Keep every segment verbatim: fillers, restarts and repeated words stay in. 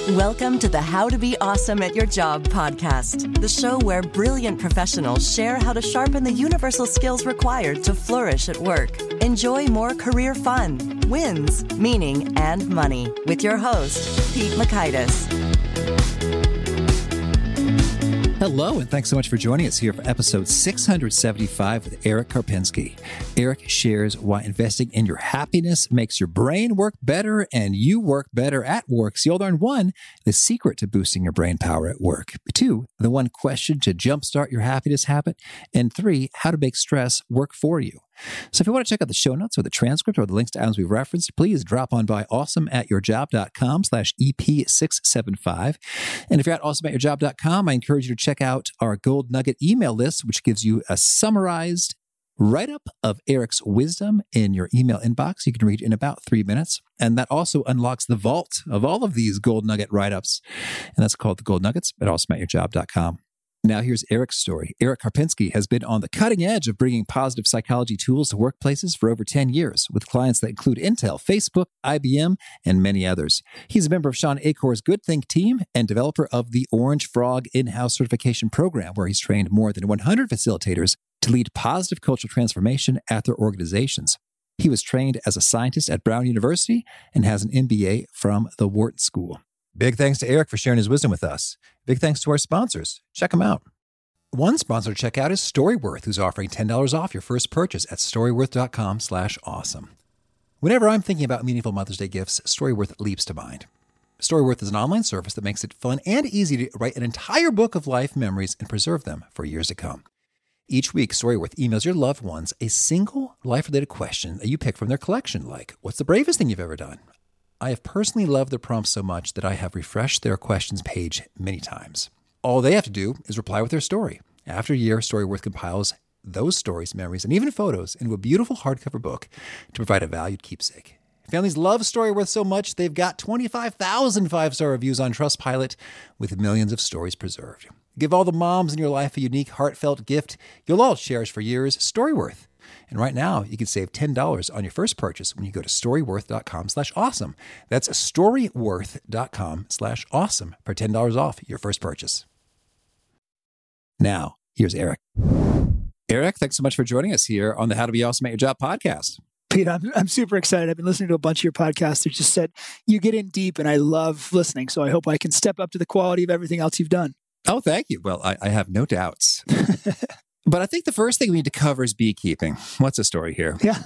Welcome to the How to Be Awesome at Your Job podcast, the show where brilliant professionals share how to sharpen the universal skills required to flourish at work. Enjoy more career fun, wins, meaning, and money with your host, Pete Mockaitis. Hello, and thanks so much for joining us here for episode six hundred seventy-five with Eric Karpinski. Eric shares why investing in your happiness makes your brain work better and you work better at work. So you'll learn one, the secret to boosting your brain power at work. Two, the one question to jumpstart your happiness habit. And three, how to make stress work for you. So if you want to check out the show notes or the transcript or the links to items we've referenced, please drop on by awesomeatyourjob.com slash EP675. And if you're at awesomeatyourjob dot com, I encourage you to check out our Gold Nugget email list, which gives you a summarized write-up of Eric's wisdom in your email inbox. You can read in about three minutes. And that also unlocks the vault of all of these Gold Nugget write-ups. And that's called the Gold Nuggets at awesomeatyourjob dot com. Now here's Eric's story. Eric Karpinski has been on the cutting edge of bringing positive psychology tools to workplaces for over ten years, with clients that include Intel, Facebook, I B M, and many others. He's a member of Sean Acor's Good Think team and developer of the Orange Frog in-house certification program, where he's trained more than one hundred facilitators to lead positive cultural transformation at their organizations. He was trained as a scientist at Brown University and has an M B A from the Wharton School. Big thanks to Eric for sharing his wisdom with us. Big thanks to our sponsors. Check them out. One sponsor to check out is Storyworth, who's offering ten dollars off your first purchase at storyworth.com slash awesome. Whenever I'm thinking about meaningful Mother's Day gifts, Storyworth leaps to mind. Storyworth is an online service that makes it fun and easy to write an entire book of life memories and preserve them for years to come. Each week, Storyworth emails your loved ones a single life-related question that you pick from their collection, like, what's the bravest thing you've ever done? I have personally loved their prompts so much that I have refreshed their questions page many times. All they have to do is reply with their story. After a year, Storyworth compiles those stories, memories, and even photos into a beautiful hardcover book to provide a valued keepsake. Families love Storyworth so much, they've got twenty-five thousand five-star reviews on Trustpilot with millions of stories preserved. Give all the moms in your life a unique, heartfelt gift you'll all cherish for years, Storyworth. And right now, you can save ten dollars on your first purchase when you go to storyworth.com slash awesome. That's storyworth.com slash awesome for ten dollars off your first purchase. Now, here's Eric. Eric, thanks so much for joining us here on the How to Be Awesome at Your Job podcast. Pete, I'm, I'm super excited. I've been listening to a bunch of your podcasts. They just said you get in deep, and I love listening. So I hope I can step up to the quality of everything else you've done. Oh, thank you. Well, I, I have no doubts. But I think the first thing we need to cover is beekeeping. What's the story here? Yeah.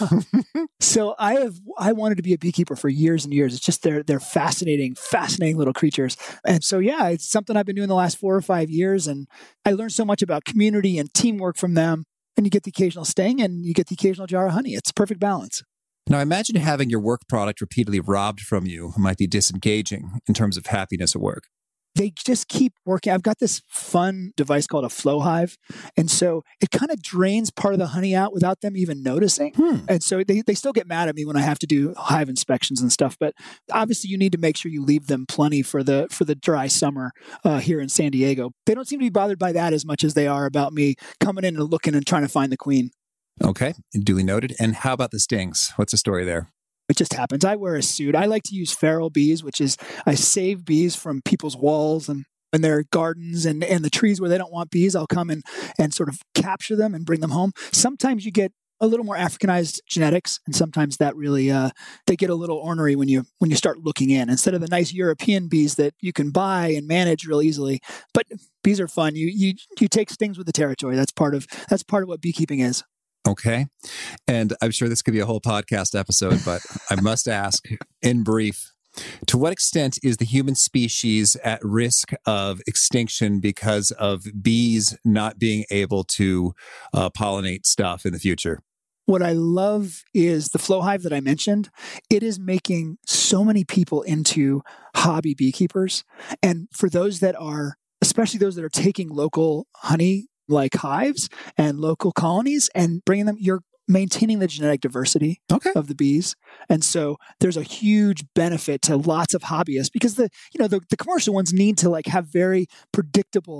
So I have I wanted to be a beekeeper for years and years. It's just they're they're fascinating, fascinating little creatures. And so yeah, it's something I've been doing the last four or five years. And I learned so much about community and teamwork from them. And you get the occasional sting and you get the occasional jar of honey. It's a perfect balance. Now imagine having your work product repeatedly robbed from you might be disengaging in terms of happiness at work. They just keep working. I've got this fun device called a flow hive. And so it kind of drains part of the honey out without them even noticing. Hmm. And so they, they still get mad at me when I have to do hive inspections and stuff. But obviously you need to make sure you leave them plenty for the for the dry summer uh, here in San Diego. They don't seem to be bothered by that as much as they are about me coming in and looking and trying to find the queen. Okay, duly noted. And how about the stings? What's the story there? It just happens. I wear a suit. I like to use feral bees, which is I save bees from people's walls and, and their gardens and, and the trees where they don't want bees. I'll come and, and sort of capture them and bring them home. Sometimes you get a little more Africanized genetics, and sometimes that really uh, they get a little ornery when you when you start looking in. Instead of the nice European bees that you can buy and manage real easily, but bees are fun. You you you take stings with the territory. That's part of that's part of what beekeeping is. Okay. And I'm sure this could be a whole podcast episode, but I must ask in brief, to what extent is the human species at risk of extinction because of bees not being able to uh, pollinate stuff in the future? What I love is the flow hive that I mentioned. It is making so many people into hobby beekeepers. And for those that are, especially those that are taking local honey like hives and local colonies and bringing them, you're maintaining the genetic diversity okay. of the bees. And so there's a huge benefit to lots of hobbyists because the, you know, the, the commercial ones need to like have very predictable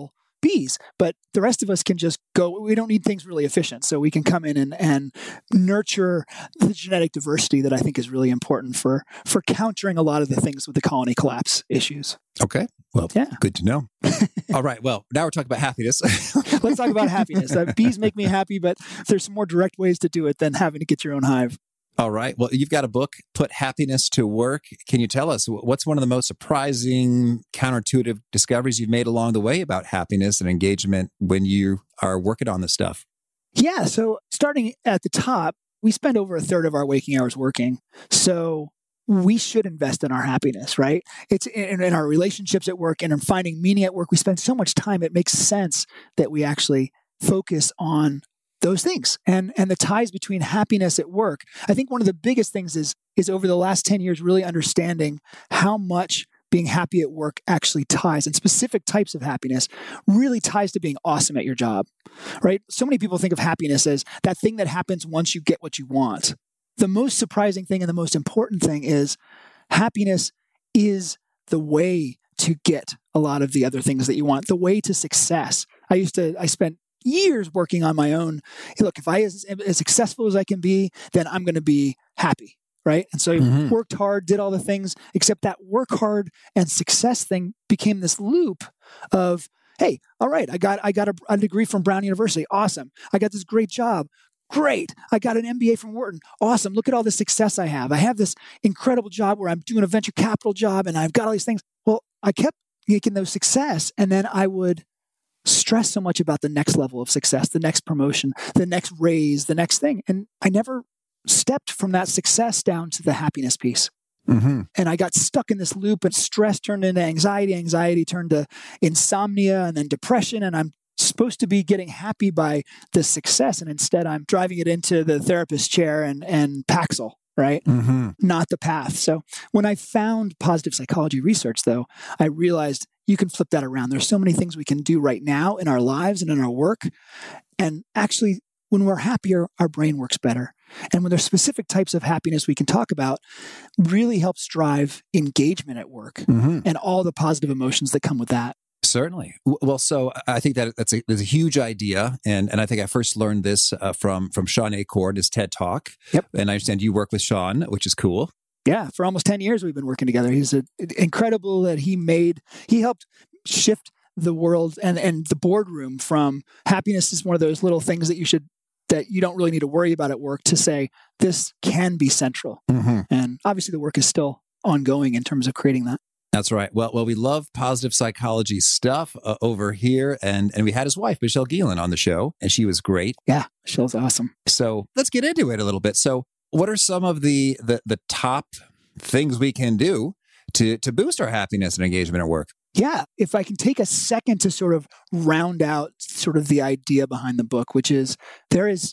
bees, but the rest of us can just go. We don't need things really efficient. So we can come in and, and nurture the genetic diversity that I think is really important for, for countering a lot of the things with the colony collapse issues. Okay. Well, yeah. Good to know. All right. Well, now we're talking about happiness. Let's talk about happiness. Uh, bees make me happy, but there's some more direct ways to do it than having to get your own hive. All right. Well, you've got a book, Put Happiness to Work. Can you tell us what's one of the most surprising, counterintuitive discoveries you've made along the way about happiness and engagement when you are working on this stuff? Yeah. So starting at the top, we spend over a third of our waking hours working. So we should invest in our happiness, right? It's in, in our relationships at work and in finding meaning at work. We spend so much time. It makes sense that we actually focus on those things and and the ties between happiness at work. I think one of the biggest things is is over the last ten years really understanding how much being happy at work actually ties, and specific types of happiness really ties to being awesome at your job, right? So many people think of happiness as that thing that happens once you get what you want. The most surprising thing and the most important thing is happiness is the way to get a lot of the other things that you want, the way to success. I used to, I spent years working on my own. Hey, look, if I as, as successful as I can be, then I'm going to be happy, right? And so I mm-hmm. worked hard, did all the things, except that work hard and success thing became this loop of, hey, all right, I got I got a, a degree from Brown University, awesome. I got this great job, great. I got an M B A from Wharton, awesome. Look at all the success I have. I have this incredible job where I'm doing a venture capital job, and I've got all these things. Well, I kept making those success, and then I would stress so much about the next level of success, the next promotion, the next raise, the next thing. And I never stepped from that success down to the happiness piece. Mm-hmm. And I got stuck in this loop, and stress turned into anxiety. Anxiety turned to insomnia and then depression. And I'm supposed to be getting happy by the success. And instead I'm driving it into the therapist chair and, and Paxil, right? Mm-hmm. Not the path. So when I found positive psychology research, though, I realized you can flip that around. There's so many things we can do right now in our lives and in our work. And actually, when we're happier, our brain works better. And when there's specific types of happiness we can talk about, really helps drive engagement at work mm-hmm. and all the positive emotions that come with that. Certainly. Well, so I think that that's a, that's a huge idea. And and I think I first learned this uh, from, from Sean Achor, his TED Talk. Yep. And I understand you work with Sean, which is cool. Yeah, for almost ten years we've been working together. He's a, incredible that he made, he helped shift the world and, and the boardroom from happiness is one of those little things that you should, that you don't really need to worry about at work, to say this can be central. Mm-hmm. And obviously the work is still ongoing in terms of creating that. That's right. Well, well, we love positive psychology stuff uh, over here. And, and we had his wife, Michelle Geelan, on the show, and she was great. Yeah, Michelle's awesome. So let's get into it a little bit. So what are some of the, the, the top things we can do to, to boost our happiness and engagement at work? Yeah. If I can take a second to sort of round out sort of the idea behind the book, which is there is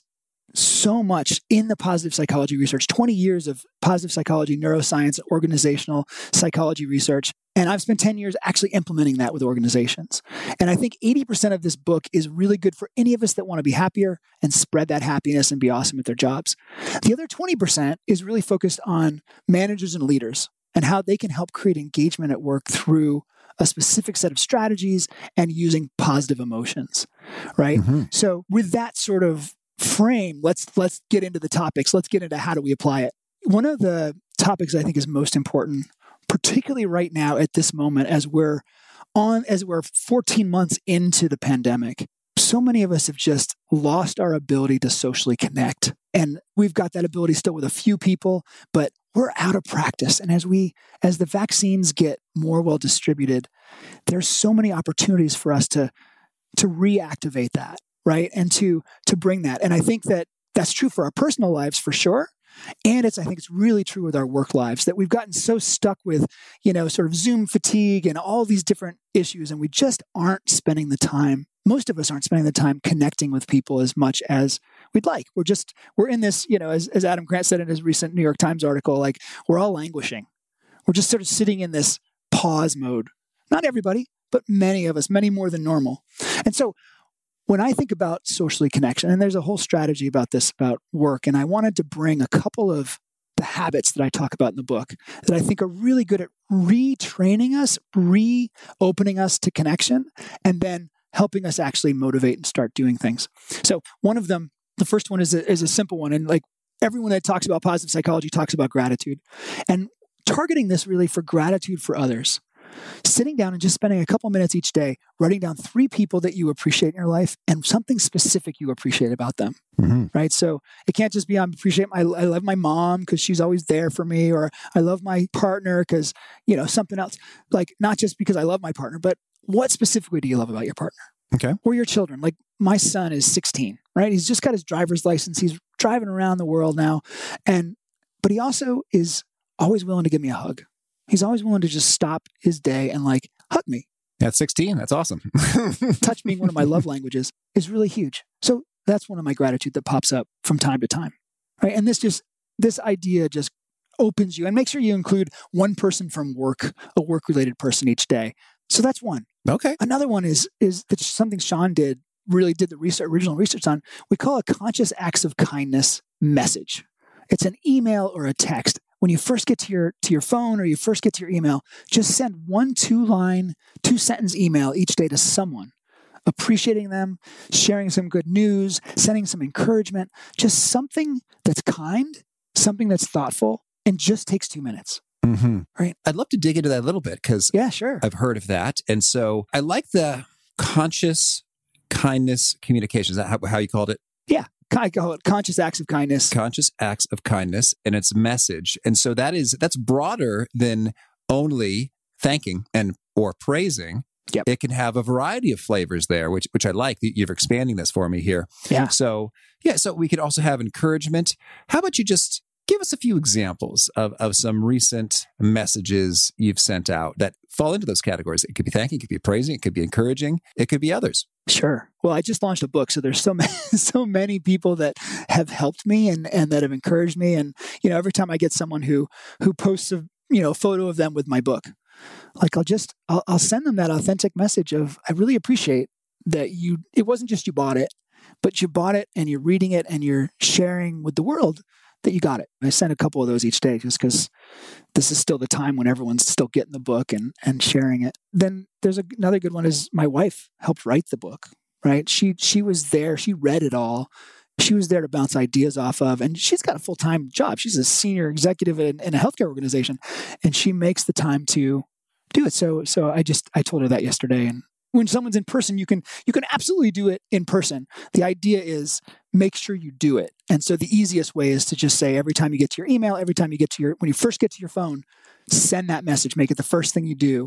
so much in the positive psychology research, twenty years of positive psychology, neuroscience, organizational psychology research. And I've spent ten years actually implementing that with organizations. And I think eighty percent of this book is really good for any of us that want to be happier and spread that happiness and be awesome at their jobs. The other twenty percent is really focused on managers and leaders and how they can help create engagement at work through a specific set of strategies and using positive emotions, right? Mm-hmm. So with that sort of frame, let's let's get into the topics. Let's get into how do we apply it. One of the topics I think is most important, particularly right now at this moment, as we're on, as we're fourteen months into the pandemic, so many of us have just lost our ability to socially connect. And we've got that ability still with a few people, but we're out of practice. And as we, as the vaccines get more well distributed, there's so many opportunities for us to, to reactivate that, right? And to, to bring that. And I think that that's true for our personal lives for sure. And it's, I think it's really true with our work lives, that we've gotten so stuck with, you know, sort of Zoom fatigue and all these different issues. And we just aren't spending the time. Most of us aren't spending the time connecting with people as much as we'd like. We're just, we're in this, you know, as, as Adam Grant said in his recent New York Times article, like we're all languishing. We're just sort of sitting in this pause mode. Not everybody, but many of us, many more than normal. And so when I think about socially connection, and there's a whole strategy about this, about work, and I wanted to bring a couple of the habits that I talk about in the book that I think are really good at retraining us, re-opening us to connection, and then helping us actually motivate and start doing things. So one of them, the first one is a, is a simple one. And like everyone that talks about positive psychology talks about gratitude. And targeting this really for gratitude for others. Sitting down and just spending a couple minutes each day, writing down three people that you appreciate in your life and something specific you appreciate about them, mm-hmm. right? So it can't just be, I appreciate my, I love my mom because she's always there for me, or I love my partner because, you know, something else. Like not just because I love my partner, but what specifically do you love about your partner? Okay. Or your children. Like my son is sixteen, right? He's just got his driver's license. He's driving around the world now. And, but he also is always willing to give me a hug. He's always willing to just stop his day and like hug me. At sixteen, that's awesome. Touch being one of my love languages is really huge. So that's one of my gratitude that pops up from time to time, right? And this just, this idea just opens you, and make sure you include one person from work, a work-related person each day. So that's one. Okay. Another one is, is that something Sean did, really did the research, original research on. We call a conscious acts of kindness message. It's an email or a text. When you first get to your to your phone or you first get to your email, just send one two-line, two-sentence email each day to someone, appreciating them, sharing some good news, sending some encouragement, just something that's kind, something that's thoughtful, and just takes two minutes. Mm-hmm. Right? I'd love to dig into that a little bit because yeah, sure. I've heard of that. And so I like the conscious kindness communication. Is that how, how you called it? Yeah. I call it conscious acts of kindness. Conscious acts of kindness and its message. And so that is, that's broader than only thanking and or praising. Yep. It can have a variety of flavors there, which which I like. You're expanding this for me here. Yeah. So, yeah, so we could also have encouragement. How about you just give us a few examples of, of some recent messages you've sent out that fall into those categories? It could be thanking, it could be praising, it could be encouraging, it could be others. Sure. Well, I just launched a book, so there's so many, so many people that have helped me and, and that have encouraged me. And, you know, every time I get someone who, who posts a, you know, photo of them with my book, like I'll just, I'll, I'll send them that authentic message of, I really appreciate that you, it wasn't just you bought it, but you bought it and you're reading it and you're sharing with the world that you got it. And I send a couple of those each day just because this is still the time when everyone's still getting the book and, and sharing it. Then there's a, another good one is my wife helped write the book, right? She she was there. She read it all. She was there to bounce ideas off of. And she's got a full-time job. She's a senior executive in, in a healthcare organization. And she makes the time to do it. So so I just, I told her that yesterday. And when someone's in person, you can you can absolutely do it in person. The idea is make sure you do it. And so the easiest way is to just say every time you get to your email, every time you get to your, when you first get to your phone, send that message, make it the first thing you do,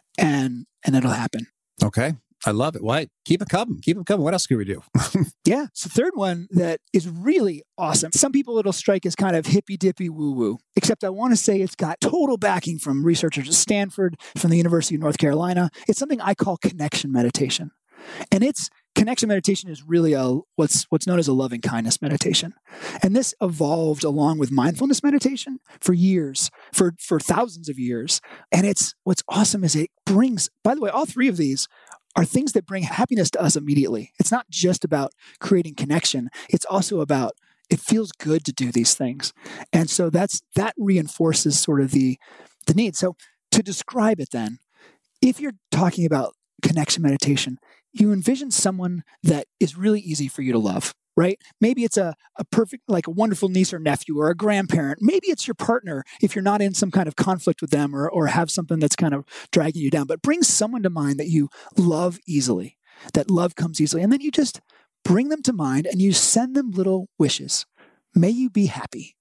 and and it'll happen. Okay. I love it. Why? Keep it coming. Keep it coming. What else can we do? Yeah. So third one that is really awesome. Some people it'll strike as kind of hippy dippy woo woo, except I want to say it's got total backing from researchers at Stanford, from the University of North Carolina. It's something I call connection meditation. And it's connection meditation is really a what's what's known as a loving kindness meditation. And this evolved along with mindfulness meditation for years, for, for thousands of years. And it's what's awesome is it brings, by the way, all three of these are things that bring happiness to us immediately. It's not just about creating connection. It's also about it feels good to do these things. And so that's that reinforces sort of the the need. So to describe it then, if you're talking about connection meditation, you envision someone that is really easy for you to love, right? Maybe it's a, a perfect, like a wonderful niece or nephew or a grandparent. Maybe it's your partner if you're not in some kind of conflict with them or, or have something that's kind of dragging you down. But bring someone to mind that you love easily, that love comes easily. And then you just bring them to mind and you send them little wishes. May you be happy.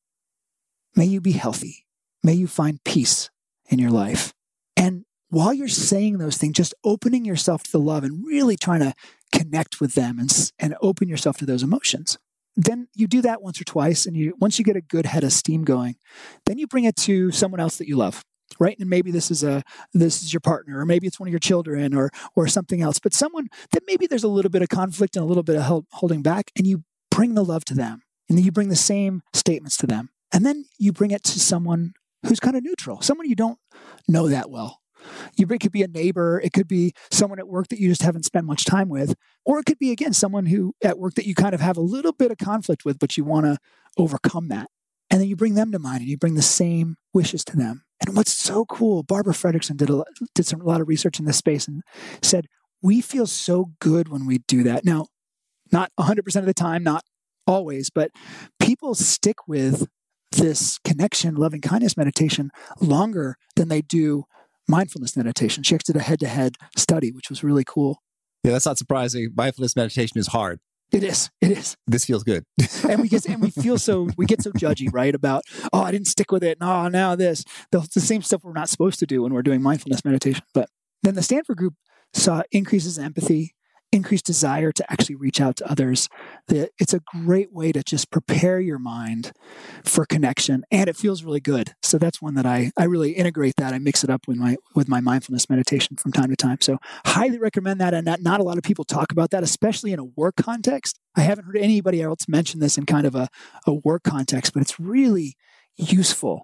May you be healthy. May you find peace in your life. And while you're saying those things, just opening yourself to the love and really trying to connect with them and, and open yourself to those emotions. Then you do that once or twice. And you once you get a good head of steam going, then you bring it to someone else that you love, right? And maybe this is a this is your partner, or maybe it's one of your children or or something else. But someone that maybe there's a little bit of conflict and a little bit of held, holding back, and you bring the love to them. And then you bring the same statements to them. And then you bring it to someone who's kind of neutral, someone you don't know that well. You, it could be a neighbor. It could be someone at work that you just haven't spent much time with. Or it could be, again, someone who at work that you kind of have a little bit of conflict with, but you want to overcome that. And then you bring them to mind and you bring the same wishes to them. And what's so cool, Barbara Fredrickson did a, did some, a lot of research in this space and said, we feel so good when we do that. Now, not one hundred percent of the time, not always, but people stick with this connection, loving kindness meditation longer than they do mindfulness meditation. She actually did a head-to-head study, which was really cool. Yeah, that's not surprising. Mindfulness meditation is hard. It is. It is. This feels good. and we get and we feel so we get so judgy, right? About, oh, I didn't stick with it. No, now this. The, the same stuff we're not supposed to do when we're doing mindfulness meditation. But then the Stanford group saw increases in empathy, increased desire to actually reach out to others. The, it's a great way to just prepare your mind for connection, and it feels really good. So that's one that I I really integrate that. I mix it up with my with my mindfulness meditation from time to time. So highly recommend that. And not, not a lot of people talk about that, especially in a work context. I haven't heard anybody else mention this in kind of a, a work context, but it's really useful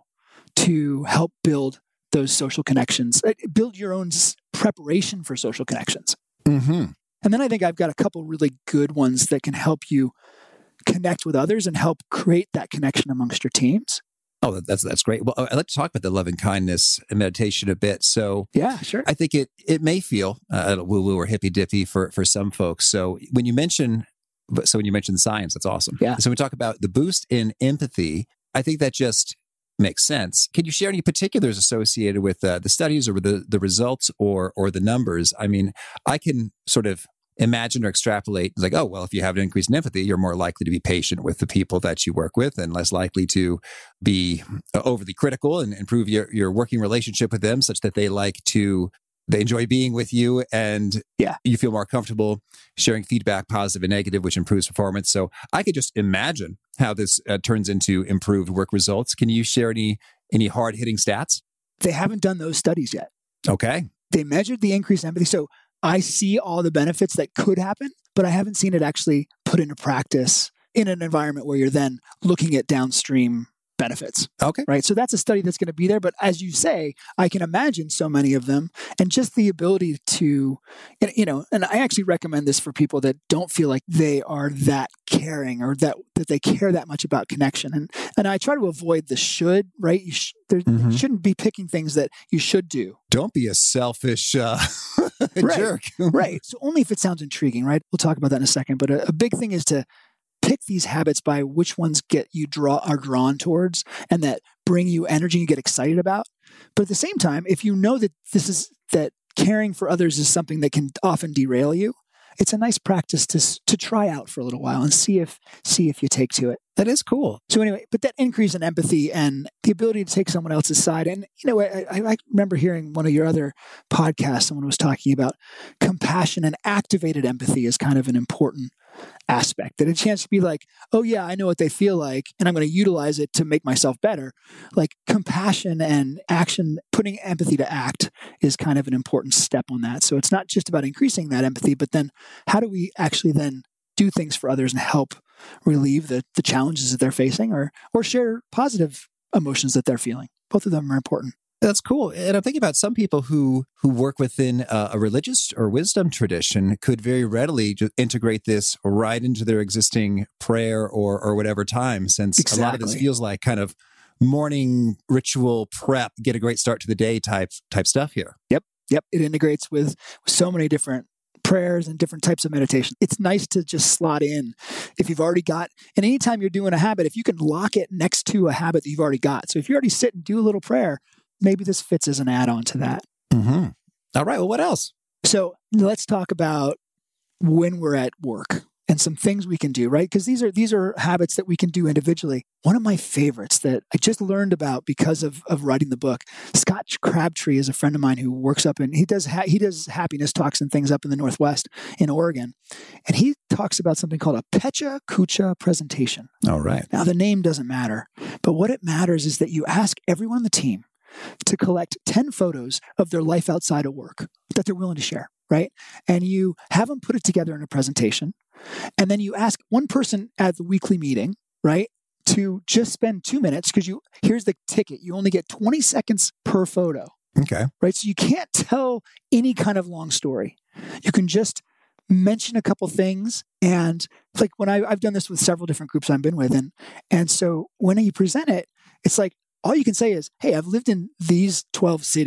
to help build those social connections, build your own preparation for social connections. Mm-hmm. And then I think I've got a couple really good ones that can help you connect with others and help create that connection amongst your teams. Oh, that's that's great. Well, I'd like to talk about the loving kindness meditation a bit. So, yeah, sure. I think it it may feel uh, woo-woo or hippy-dippy for for some folks. So when you mention, so when you mention science, that's awesome. Yeah. So when we talk about the boost in empathy, I think that just makes sense. Can you share any particulars associated with uh, the studies or with the, the results or or the numbers? I mean, I can sort of imagine or extrapolate. It's like, oh, well, if you have an increase in empathy, you're more likely to be patient with the people that you work with and less likely to be uh, overly critical and improve your, your working relationship with them such that they like to, they enjoy being with you and yeah. you feel more comfortable sharing feedback, positive and negative, which improves performance. So I could just imagine how this uh, turns into improved work results. Can you share any any hard-hitting stats? They haven't done those studies yet. Okay. They measured the increase in empathy. So I see all the benefits that could happen, but I haven't seen it actually put into practice in an environment where you're then looking at downstream benefits. Okay. Right. So that's a study that's going to be there. But as you say, I can imagine so many of them and just the ability to, you know, and I actually recommend this for people that don't feel like they are that caring or that, that they care that much about connection. And, and I try to avoid the should, right? You, sh- there, mm-hmm. you shouldn't be picking things that you should do. Don't be a selfish uh, right. jerk. Right. So only if it sounds intriguing, right? We'll talk about that in a second. But a, a big thing is to pick these habits by which ones get you draw are drawn towards and that bring you energy you get excited about. But at the same time, if you know that this is that caring for others is something that can often derail you, it's a nice practice to to try out for a little while and see if see if you take to it. That is cool. So anyway, but that increase in empathy and the ability to take someone else's side. And, you know, I, I remember hearing one of your other podcasts, someone was talking about compassion and activated empathy as kind of an important aspect. That a chance to be like, oh yeah, I know what they feel like and I'm going to utilize it to make myself better. Like compassion and action, putting empathy to act is kind of an important step on that. So it's not just about increasing that empathy, but then how do we actually then do things for others and help relieve the, the challenges that they're facing or or share positive emotions that they're feeling. Both of them are important. That's cool. And I'm thinking about some people who who work within a, a religious or wisdom tradition could very readily just integrate this right into their existing prayer or or whatever time, since exactly. a lot of this feels like kind of morning ritual prep, get a great start to the day type type stuff here. Yep. Yep. It integrates with so many different prayers and different types of meditation. It's nice to just slot in if you've already got, and anytime you're doing a habit, if you can lock it next to a habit that you've already got. So if you already sit and do a little prayer, maybe this fits as an add-on to that. Mm-hmm. All right. Well, what else? So let's talk about when we're at work and some things we can do, right? Because these are these are habits that we can do individually. One of my favorites that I just learned about because of, of writing the book, Scott Crabtree is a friend of mine who works up in, he does ha- he does happiness talks and things up in the Northwest in Oregon. And he talks about something called a Pecha Kucha presentation. All right. Now, the name doesn't matter, but what it matters is that you ask everyone on the team to collect ten photos of their life outside of work that they're willing to share, right? And you have them put it together in a presentation. And then you ask one person at the weekly meeting, right, to just spend two minutes because you, here's the ticket. You only get twenty seconds per photo. Okay. Right. So you can't tell any kind of long story. You can just mention a couple things. And like when I, I've done this with several different groups I've been with. And, and so when you present it, it's like, all you can say is, hey, I've lived in these twelve cities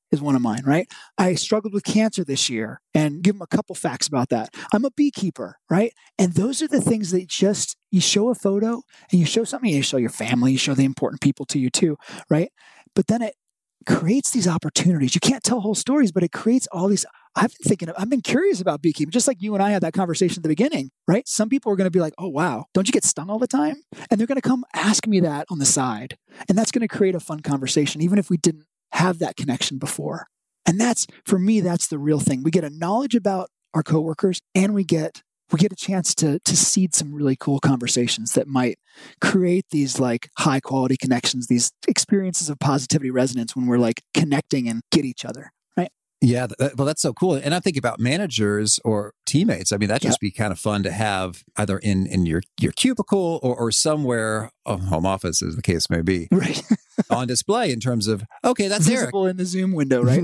is one of mine, right? I struggled with cancer this year and give them a couple facts about that. I'm a beekeeper, right? And those are the things that just, you show a photo and you show something, you show your family, you show the important people to you too, right? But then it creates these opportunities. You can't tell whole stories, but it creates all these. I've been thinking, of, I've been curious about beekeeping, just like you and I had that conversation at the beginning, right? Some people are going to be like, oh, wow, don't you get stung all the time? And they're going to come ask me that on the side. And that's going to create a fun conversation, even if we didn't have that connection before. And that's, for me, that's the real thing. We get a knowledge about our coworkers, and we get we get a chance to to seed some really cool conversations that might create these like high quality connections, these experiences of positivity resonance when we're like connecting and get each other. Yeah, th- well, that's so cool. And I'm thinking about managers or teammates. I mean, that'd just yep. be kind of fun to have either in, in your, your cubicle or, or somewhere, oh, home office as the case may be, right. on display in terms of, okay, that's visible Eric. in the Zoom window, right?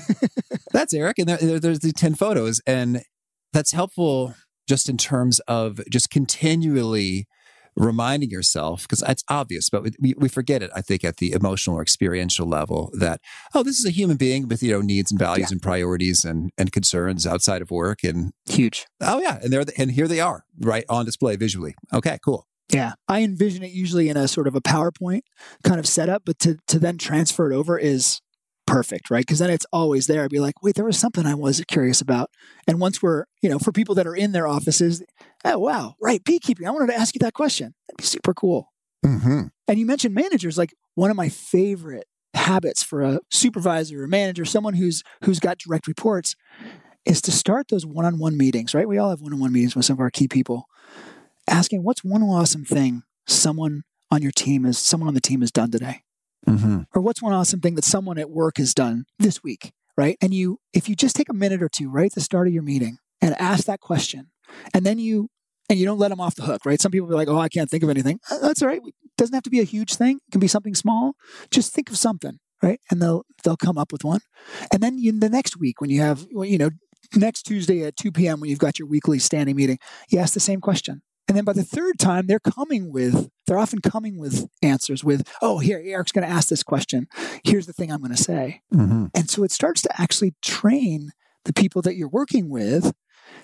That's Eric. And there, there, there's the ten photos. And that's helpful just in terms of just continually reminding yourself, because it's obvious, but we, we forget it, I think, at the emotional or experiential level that, oh, this is a human being with, you know, needs and values yeah. and priorities and, and concerns outside of work. And huge. Oh, yeah. And, they're the, and here they are, right, on display visually. Okay, cool. Yeah. I envision it usually in a sort of a PowerPoint kind of setup, but to, to then transfer it over is perfect, right? Because then it's always there. I'd be like, wait, there was something I was curious about. And once we're, you know, for people that are in their offices, oh, wow, right, beekeeping. I wanted to ask you that question. That'd be super cool. Mm-hmm. And you mentioned managers. Like one of my favorite habits for a supervisor or manager, someone who's who's got direct reports, is to start those one-on-one meetings, right? We all have one-on-one meetings with some of our key people, asking what's one awesome thing someone on your team is, someone on the team has done today. Mm-hmm. Or what's one awesome thing that someone at work has done this week, right? And you, if you just take a minute or two right at the start of your meeting and ask that question, and then you, and you don't let them off the hook, right? Some people be like, oh, I can't think of anything. Uh, that's all right. It doesn't have to be a huge thing. It can be something small. Just think of something, right? And they'll, they'll come up with one. And then you, the next week when you have, you know, next Tuesday at two p.m. when you've got your weekly standing meeting, you ask the same question. And then by the third time, they're coming with, they're often coming with answers with, oh, here, Eric's going to ask this question. Here's the thing I'm going to say. Mm-hmm. And so it starts to actually train the people that you're working with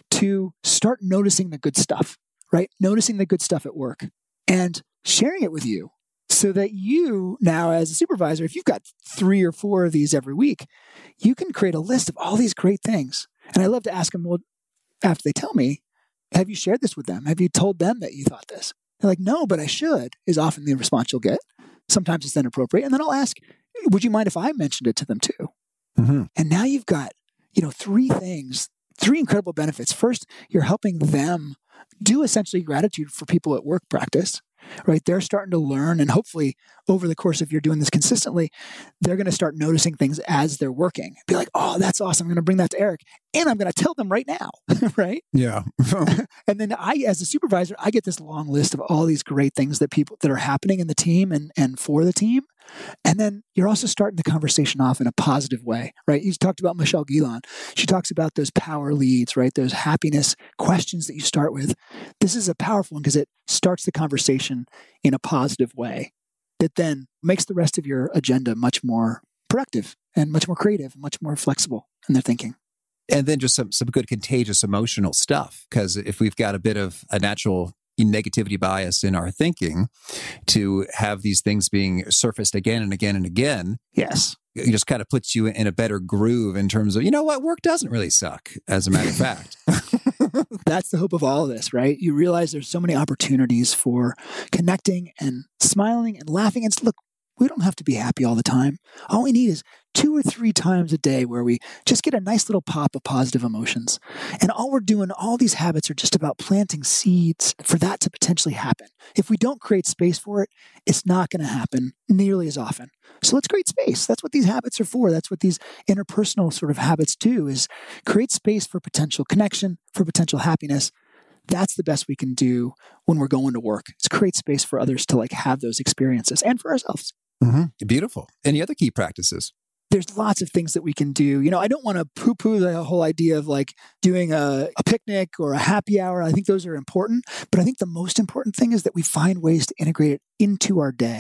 to start noticing the good stuff, right? Noticing the good stuff at work and sharing it with you so that you now as a supervisor, if you've got three or four of these every week, you can create a list of all these great things. And I love to ask them, well, after they tell me, have you shared this with them? Have you told them that you thought this? They're like, no, but I should, is often the response you'll get. Sometimes it's inappropriate. And then I'll ask, would you mind if I mentioned it to them too? Mm-hmm. And now you've got, you know, three things, three incredible benefits. First, you're helping them do essentially gratitude for people at work practice, right? They're starting to learn, and hopefully over the course of you're doing this consistently, they're going to start noticing things as they're working. Be like, oh, that's awesome. I'm going to bring that to Eric, and I'm going to tell them right now, right? Yeah. And then I, as a supervisor, I get this long list of all these great things that people that are happening in the team and, and for the team. And then you're also starting the conversation off in a positive way, right? You talked about Michelle Gilon. She talks about those power leads, right? Those happiness questions that you start with. This is a powerful one because it starts the conversation in a positive way that then makes the rest of your agenda much more productive and much more creative and much more flexible in their thinking. And then just some, some good contagious emotional stuff. Because if we've got a bit of a natural negativity bias in our thinking, to have these things being surfaced again and again and again, yes, it just kind of puts you in a better groove in terms of, you know what, work doesn't really suck, as a matter of fact. That's the hope of all of this, right? You realize there's so many opportunities for connecting and smiling and laughing. And look, we don't have to be happy all the time. All we need is two or three times a day where we just get a nice little pop of positive emotions. And all we're doing, all these habits are just about planting seeds for that to potentially happen. If we don't create space for it, it's not going to happen nearly as often. So let's create space. That's what these habits are for. That's what these interpersonal sort of habits do, is create space for potential connection, for potential happiness. That's the best we can do when we're going to work. It's create space for others to like have those experiences and for ourselves. Mm-hmm. Beautiful. Any other key practices? There's lots of things that we can do. You know, I don't want to poo-poo the whole idea of like doing a, a picnic or a happy hour. I think those are important. But I think the most important thing is that we find ways to integrate it into our day.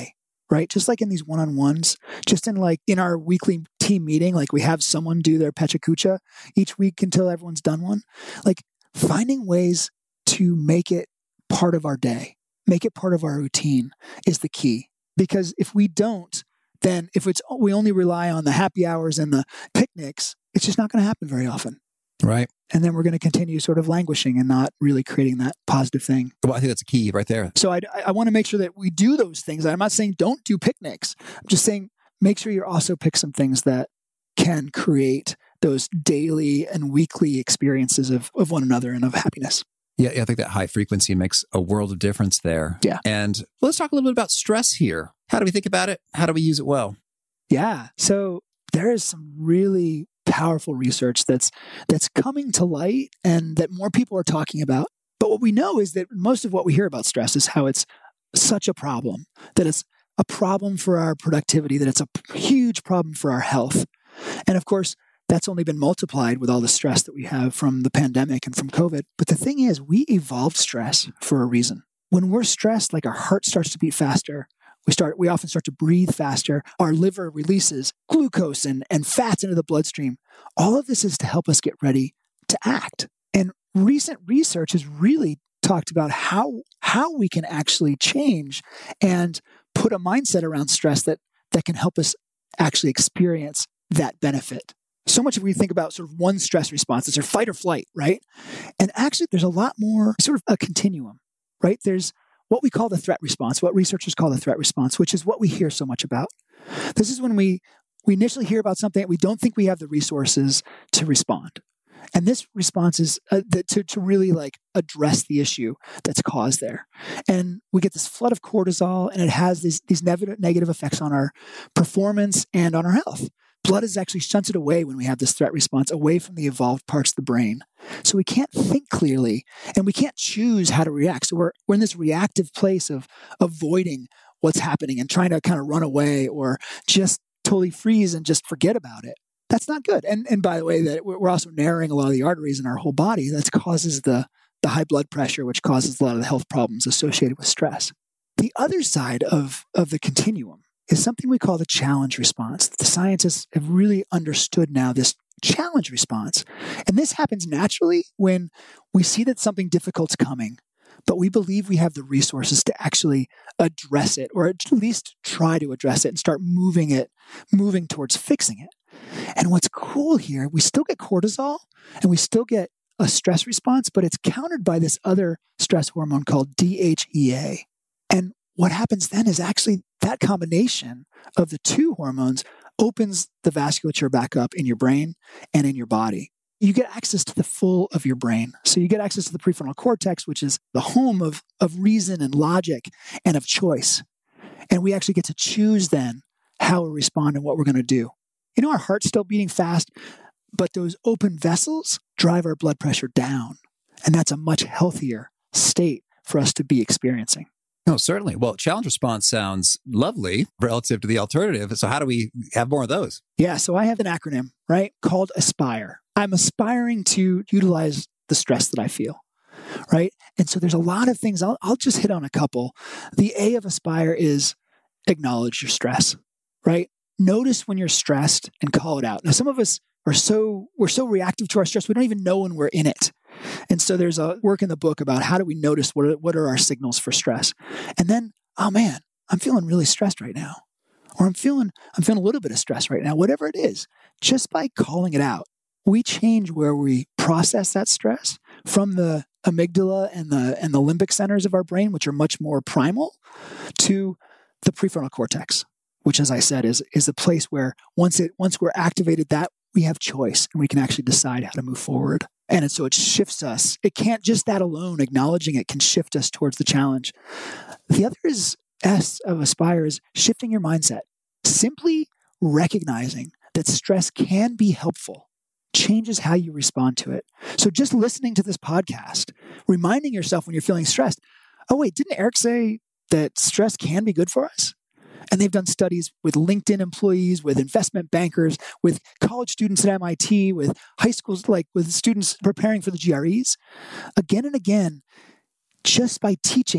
right? Just like in these one-on-ones, just in like in our weekly team meeting, like we have someone do their Pecha Kucha each week until everyone's done one. Like finding ways to make it part of our day, make it part of our routine is the key. Because if we don't, then if it's we only rely on the happy hours and the picnics, it's just not going to happen very often. Right. And then we're going to continue sort of languishing and not really creating that positive thing. Well, I think that's a key right there. So I, I want to make sure that we do those things. I'm not saying don't do picnics. I'm just saying make sure you also pick some things that can create those daily and weekly experiences of, of one another and of happiness. Yeah, yeah, I think that high frequency makes a world of difference there. Yeah. And well, let's talk a little bit about stress here. How do we think about it? How do we use it well? Yeah. So there is some really powerful research that's that's coming to light and that more people are talking about. But what we know is that most of what we hear about stress is how it's such a problem, that it's a problem for our productivity, that it's a huge problem for our health. And of course, that's only been multiplied with all the stress that we have from the pandemic and from COVID. But the thing is, we evolved stress for a reason. When we're stressed, like our heart starts to beat faster, we start, we often start to breathe faster. Our liver releases glucose and, and fats into the bloodstream. All of this is to help us get ready to act. And recent research has really talked about how, how we can actually change and put a mindset around stress that, that can help us actually experience that benefit. So much of we think about sort of one stress response, it's our fight or flight, right? And actually there's a lot more sort of a continuum, right? There's what we call the threat response, what researchers call the threat response, which is what we hear so much about. This is when we, we initially hear about something that we don't think we have the resources to respond. And this response is uh, the, to, to really like address the issue that's caused there. And we get this flood of cortisol and it has these, these negative, negative effects on our performance and on our health. Blood is actually shunted away when we have this threat response, away from the evolved parts of the brain. So we can't think clearly and we can't choose how to react. So we're, we're in this reactive place of avoiding what's happening and trying to kind of run away or just totally freeze and just forget about it. That's not good. And and by the way, that we're also narrowing a lot of the arteries in our whole body. That causes the, the high blood pressure, which causes a lot of the health problems associated with stress. The other side of, of the continuum is something we call the challenge response. The scientists have really understood now this challenge response. And this happens naturally when we see that something difficult's coming, but we believe we have the resources to actually address it, or at least try to address it and start moving it, moving towards fixing it. And what's cool here, we still get cortisol and we still get a stress response, but it's countered by this other stress hormone called D H E A. And what happens then is actually that combination of the two hormones opens the vasculature back up in your brain and in your body. You get access to the full of your brain. So you get access to the prefrontal cortex, which is the home of, of reason and logic and of choice. And we actually get to choose then how we respond and what we're going to do. You know, our heart's still beating fast, but those open vessels drive our blood pressure down. And that's a much healthier state for us to be experiencing. No, certainly. Well, challenge response sounds lovely relative to the alternative. So how do we have more of those? Yeah, so I have an acronym, right, called ASPIRE. I'm aspiring to utilize the stress that I feel, right? And so there's a lot of things. I'll, I'll just hit on a couple. The A of ASPIRE is acknowledge your stress, right? Notice when you're stressed and call it out. Now, some of us are so, we're so reactive to our stress, we don't even know when we're in it. And so there's a work in the book about how do we notice what are, what are our signals for stress. And then, oh man, I'm feeling really stressed right now. Or I'm feeling, I'm feeling a little bit of stress right now, whatever it is. Just by calling it out, we change where we process that stress from the amygdala and the, and the limbic centers of our brain, which are much more primal, to the prefrontal cortex, which, as I said, is, is a place where once it, once we're activated that, we have choice and we can actually decide how to move forward. And so it shifts us. It can't just that alone, acknowledging it can shift us towards the challenge. The other is S of ASPIRE is shifting your mindset. Simply recognizing that stress can be helpful changes how you respond to it. So just listening to this podcast, reminding yourself when you're feeling stressed, oh wait, didn't Eric say that stress can be good for us? And they've done studies with LinkedIn employees, with investment bankers, with college students at M I T, with high schools, like with students preparing for the G R Es. Again and again, just by teaching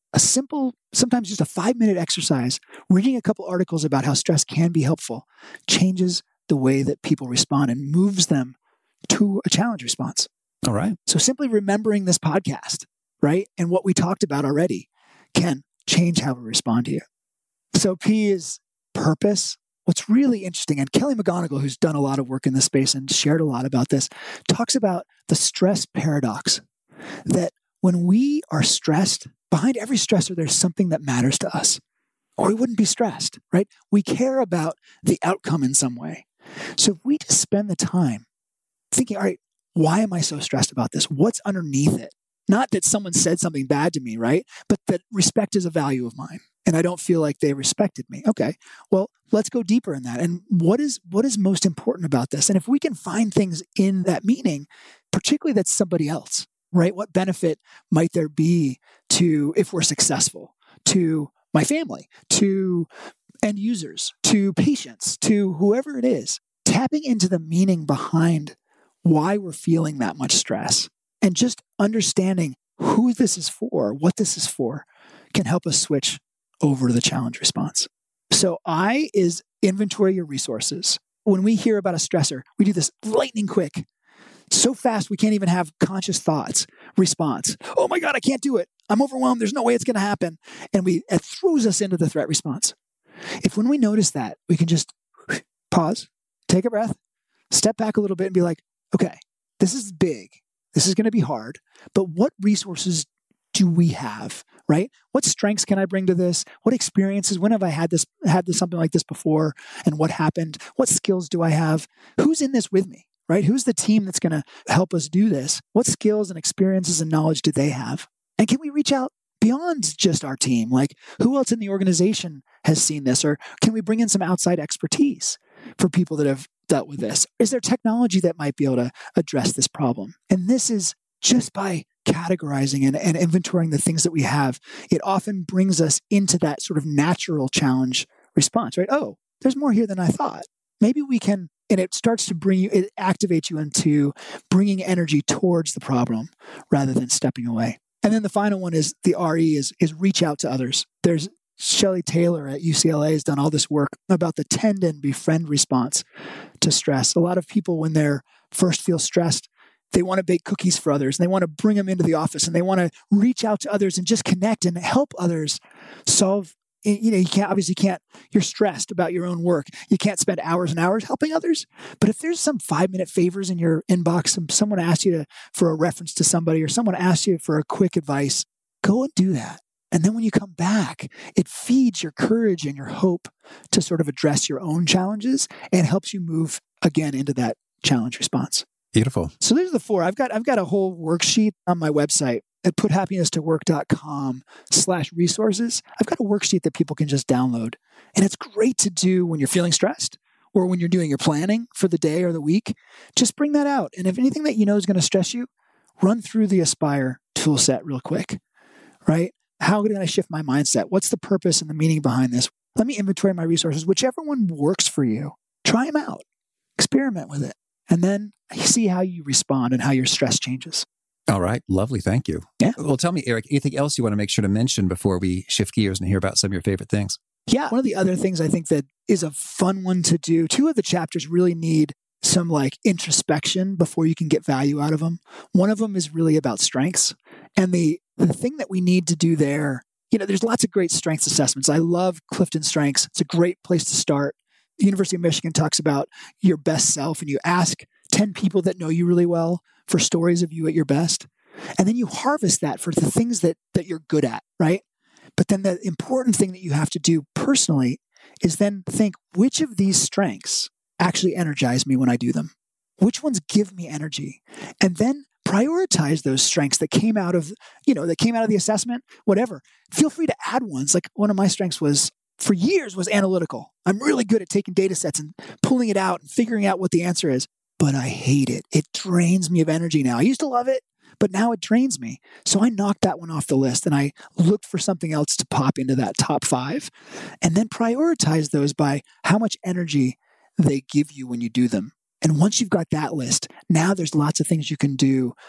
a simple, sometimes just a five minute exercise, reading a couple articles about how stress can be helpful, changes the way that people respond and moves them to a challenge response. All right. So simply remembering this podcast, right, and what we talked about already can change how we respond to you. So P is purpose. What's really interesting, and Kelly McGonigal, who's done a lot of work in this space and shared a lot about this, talks about the stress paradox, that when we are stressed, behind every stressor, there's something that matters to us, or we wouldn't be stressed, right? We care about the outcome in some way. So if we just spend the time thinking, all right, why am I so stressed about this? What's underneath it? Not that someone said something bad to me, right? But that respect is a value of mine, and I don't feel like they respected me. Okay, well, let's go deeper in that. And what is what is most important about this? And if we can find things in that meaning, particularly that's somebody else, right? What benefit might there be to, if we're successful, to my family, to end users, to patients, to whoever it is? Tapping into the meaning behind why we're feeling that much stress and just understanding who this is for, what this is for, can help us switch over to the challenge response. So I is inventory your resources. When we hear about a stressor, we do this lightning quick, so fast we can't even have conscious thoughts, response. Oh my God, I can't do it. I'm overwhelmed. There's no way it's going to happen. And we it throws us into the threat response. If when we notice that, we can just pause, take a breath, step back a little bit and be like, okay, this is big. This is going to be hard, but what resources do we have, right? What strengths can I bring to this? What experiences? When have I had this, had this, something like this before? And what happened? What skills do I have? Who's in this with me, right? Who's the team that's going to help us do this? What skills and experiences and knowledge do they have? And can we reach out beyond just our team? Like, who else in the organization has seen this? Or can we bring in some outside expertise for people that have dealt with this? Is there technology that might be able to address this problem? And this is just by categorizing and, and inventorying the things that we have, it often brings us into that sort of natural challenge response, right? Oh, there's more here than I thought. Maybe we can, and it starts to bring you, it activates you into bringing energy towards the problem rather than stepping away. And then the final one is the R E is, is reach out to others. There's Shelley Taylor at U C L A has done all this work about the tend and befriend response to stress. A lot of people, when they're first feel stressed, they want to bake cookies for others and they want to bring them into the office and they want to reach out to others and just connect and help others solve. You know, you can't, obviously can't, you're stressed about your own work. You can't spend hours and hours helping others. But if there's some five minute favors in your inbox and someone asks you to, for a reference to somebody or someone asks you for a quick advice, go and do that. And then when you come back, it feeds your courage and your hope to sort of address your own challenges and helps you move again into that challenge response. Beautiful. So there's the four. I've got I've got a whole worksheet on my website at puthappiness-to-work.com slash resources. I've got a worksheet that people can just download. And it's great to do when you're feeling stressed or when you're doing your planning for the day or the week. Just bring that out. And if anything that you know is going to stress you, run through the Aspire tool set real quick, right? How can I shift my mindset? What's the purpose and the meaning behind this? Let me inventory my resources. Whichever one works for you, try them out. Experiment with it. And then see how you respond and how your stress changes. All right. Lovely. Thank you. Yeah. Well, tell me, Eric, anything else you want to make sure to mention before we shift gears and hear about some of your favorite things? Yeah. One of the other things I think that is a fun one to do, two of the chapters really need some like introspection before you can get value out of them. One of them is really about strengths. And the, the thing that we need to do there, you know, there's lots of great strengths assessments. I love Clifton Strengths. It's a great place to start. The University of Michigan talks about your best self, and you ask ten people that know you really well for stories of you at your best. And then you harvest that for the things that, that you're good at, right? But then the important thing that you have to do personally is then think, which of these strengths actually energize me when I do them? Which ones give me energy? And then prioritize those strengths that came out of, you know, that came out of the assessment, whatever. Feel free to add ones. Like one of my strengths was, for years, was analytical. I'm really good at taking data sets and pulling it out and figuring out what the answer is. But I hate it. It drains me of energy now. I used to love it, but now it drains me. So I knocked that one off the list and I looked for something else to pop into that top five and then prioritize those by how much energy they give you when you do them. And once you've got that list, now there's lots of things you can do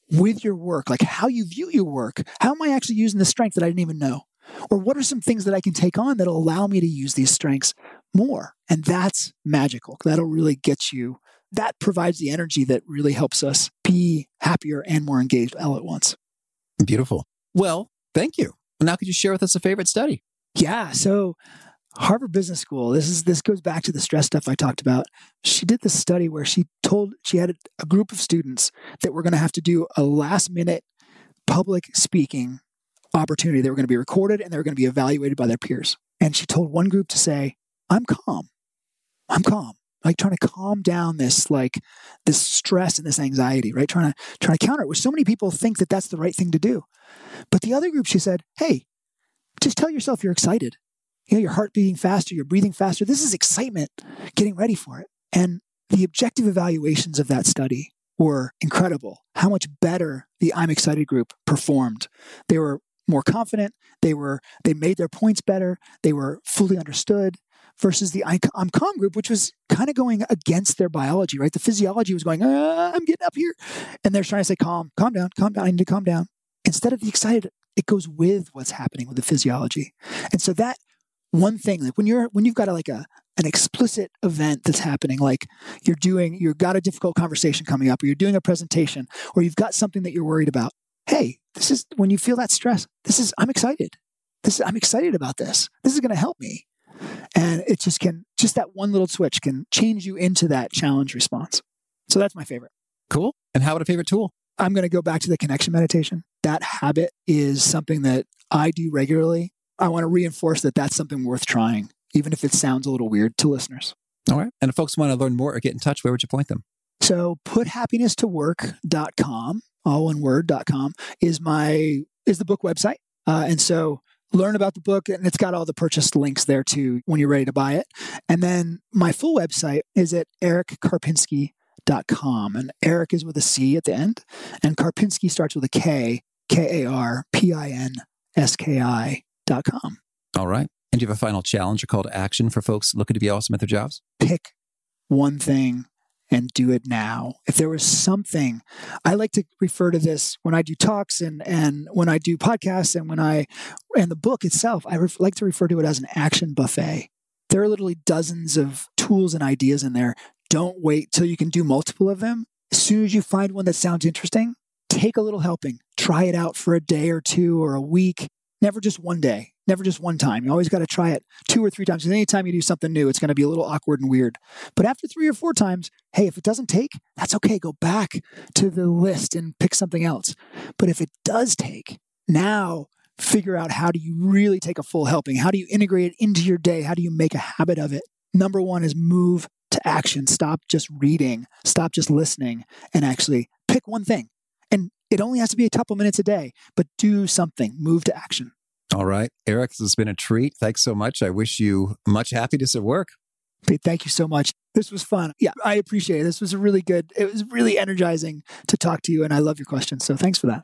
with your work, like how you view your work. How am I actually using the strength that I didn't even know? Or what are some things that I can take on that'll allow me to use these strengths more? And that's magical. That'll really get you, that provides the energy that really helps us be happier and more engaged all at once. Beautiful. Well, thank you. Now could you share with us a favorite study? Yeah. So Harvard Business School, this is this goes back to the stress stuff I talked about. She did this study where she told, she had a, a group of students that were going to have to do a last minute public speaking opportunity. They were going to be recorded and they were going to be evaluated by their peers. And she told one group to say, I'm calm. I'm calm. Like trying to calm down this, like this stress and this anxiety, right? Trying to, trying to counter it, which so many people think that that's the right thing to do. But the other group, she said, hey, just tell yourself you're excited. You know, your heart beating faster, you're breathing faster. This is excitement, getting ready for it. And the objective evaluations of that study were incredible. How much better the I'm excited group performed. They were more confident. They were, they made their points better. They were fully understood versus the I'm calm group, which was kind of going against their biology, right? The physiology was going, ah, I'm getting up here. And they're trying to say, calm, calm down, calm down. I need to calm down. Instead of the excited, it goes with what's happening with the physiology. And so that one thing, like when you're, when you've got a, like a, an explicit event that's happening, like you're doing, you've got a difficult conversation coming up, or you're doing a presentation, or you've got something that you're worried about. Hey, this is when you feel that stress. This is, I'm excited. This is, I'm excited about this. This is going to help me. And it just can, just that one little switch can change you into that challenge response. So that's my favorite. Cool. And how about a favorite tool? I'm going to go back to the connection meditation. That habit is something that I do regularly. I want to reinforce that that's something worth trying, even if it sounds a little weird to listeners. All right. And if folks want to learn more or get in touch, where would you point them? So put happiness to work dot com, all one word, dot com, is my, is the book website. Uh, and so learn about the book, and it's got all the purchased links there too when you're ready to buy it. And then my full website is at eric karpinski dot com. And Eric is with a C at the end, and Karpinski starts with a K, K A R P I N S K I dot com. All right. And do you have a final challenge or call to action for folks looking to be awesome at their jobs? Pick one thing and do it now. If there was something, I like to refer to this when I do talks and, and when I do podcasts and when I, and the book itself, I ref, like to refer to it as an action buffet. There are literally dozens of tools and ideas in there. Don't wait till you can do multiple of them. As soon as you find one that sounds interesting, take a little helping. Try it out for a day or two or a week. Never just one day. Never just one time. You always got to try it two or three times. And anytime you do something new, it's going to be a little awkward and weird. But after three or four times, hey, if it doesn't take, that's okay. Go back to the list and pick something else. But if it does take, now figure out how do you really take a full helping? How do you integrate it into your day? How do you make a habit of it? Number one is move to action. Stop just reading. Stop just listening and actually pick one thing. And it only has to be a couple minutes a day, but do something. Move to action. All right. Eric, this has been a treat. Thanks so much. I wish you much happiness at work. Pete, thank you so much. This was fun. Yeah, I appreciate it. This was a really good, it was really energizing to talk to you, and I love your questions. So thanks for that.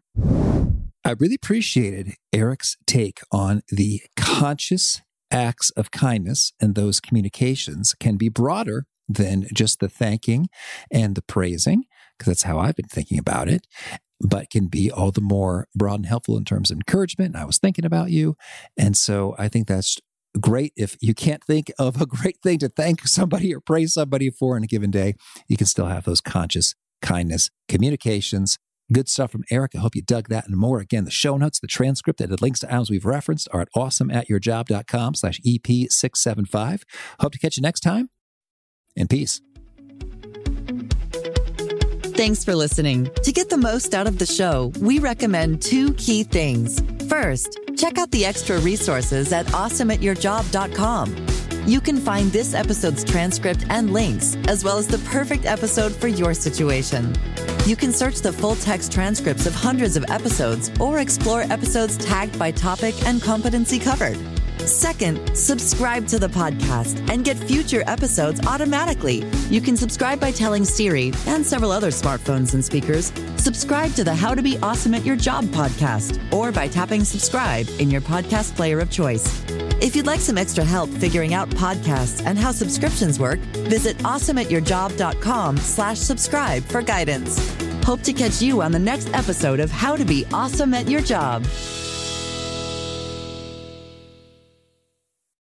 I really appreciated Eric's take on the conscious acts of kindness, and those communications can be broader than just the thanking and the praising, because that's how I've been thinking about it, but can be all the more broad and helpful in terms of encouragement. And I was thinking about you. And so I think that's great. If you can't think of a great thing to thank somebody or praise somebody for in a given day, you can still have those conscious kindness communications. Good stuff from Eric. I hope you dug that and more. Again, the show notes, the transcript, and the links to items we've referenced are at awesomeatyourjob.com slash EP six seven five. Hope to catch you next time, and peace. Thanks for listening. To get the most out of the show, we recommend two key things. First, check out the extra resources at awesome at your job dot com. You can find this episode's transcript and links, as well as the perfect episode for your situation. You can search the full text transcripts of hundreds of episodes or explore episodes tagged by topic and competency covered. Second, subscribe to the podcast and get future episodes automatically. You can subscribe by telling Siri and several other smartphones and speakers, subscribe to the How to Be Awesome at Your Job podcast, or by tapping subscribe in your podcast player of choice. If you'd like some extra help figuring out podcasts and how subscriptions work, visit awesome at your job dot com slash subscribe for guidance. Hope to catch you on the next episode of How to Be Awesome at Your Job.